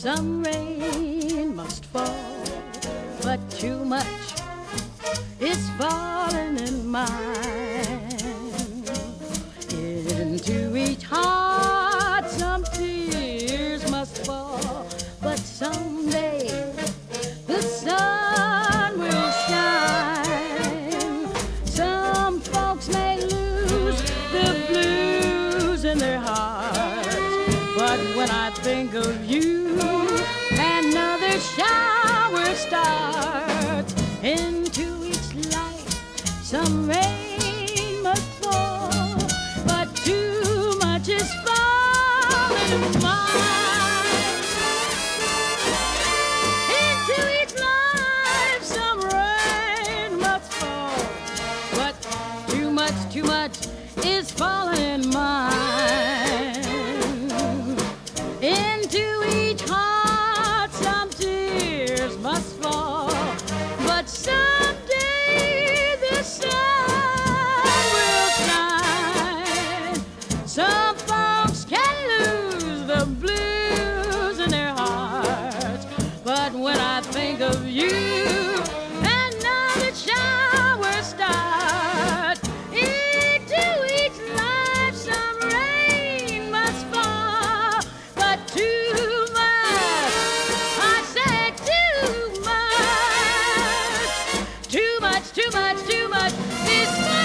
some rain must fall, but too much is falling in mine. Into each heart some tears must fall, but someday the sun will shine. Some folks may lose the blues in their hearts, but when I think of you, another shower starts. Into each life some rain must fall, but too much is falling mine. Into each life some rain must fall, but too much is falling mine. Into each heart some tears must fall, but someday the sun will shine. Some folks can lose the blues in their hearts, but when I think of you, another shower starts. Into each life some rain must fall, but too much, I said too much is